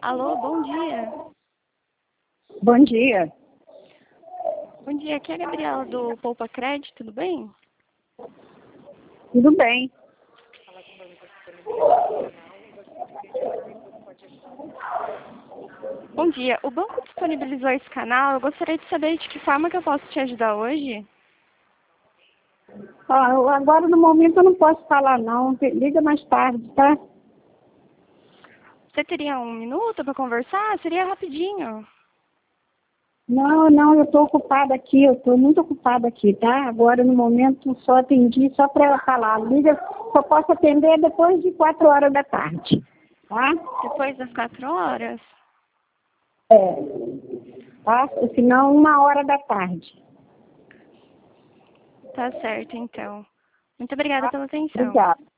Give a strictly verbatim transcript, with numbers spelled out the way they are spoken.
Alô, bom dia. Bom dia. Bom dia, aqui é a Gabriela do Poupa Crédito, tudo bem? Tudo bem. Bom dia, o banco disponibilizou esse canal, eu gostaria de saber de que forma que eu posso te ajudar hoje. Ó, eu- agora, no momento, eu não posso falar, não. Liga mais tarde, tá? Você teria um minuto para conversar? Seria rapidinho. Não, não, eu estou ocupada aqui. Eu estou muito ocupada aqui, tá? Agora, no momento, só atendi só para falar. Liga, só posso atender depois de quatro horas da tarde, tá? Depois das quatro horas? É. Tá? Se não, uma hora da tarde. Tá certo, então. Muito obrigada pela atenção. Obrigada.